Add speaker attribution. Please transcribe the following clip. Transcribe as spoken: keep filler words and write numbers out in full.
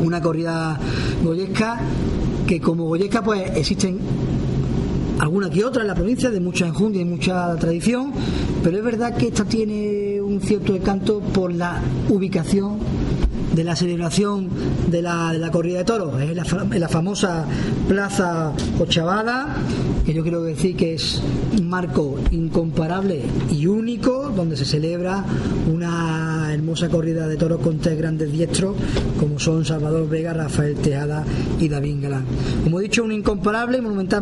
Speaker 1: una corrida goyesca que como goyesca pues existen alguna que otra en la provincia, de mucha enjundia y mucha tradición, pero es verdad que esta tiene un cierto encanto por la ubicación de la celebración de la, de la corrida de toros. Es la, en la famosa Plaza Cochabada, que yo quiero decir que es un marco incomparable y único, donde se celebra una hermosa corrida de toros con tres grandes diestros, como son Salvador Vega, Rafael Tejada y David Galán. Como he dicho, un incomparable y monumental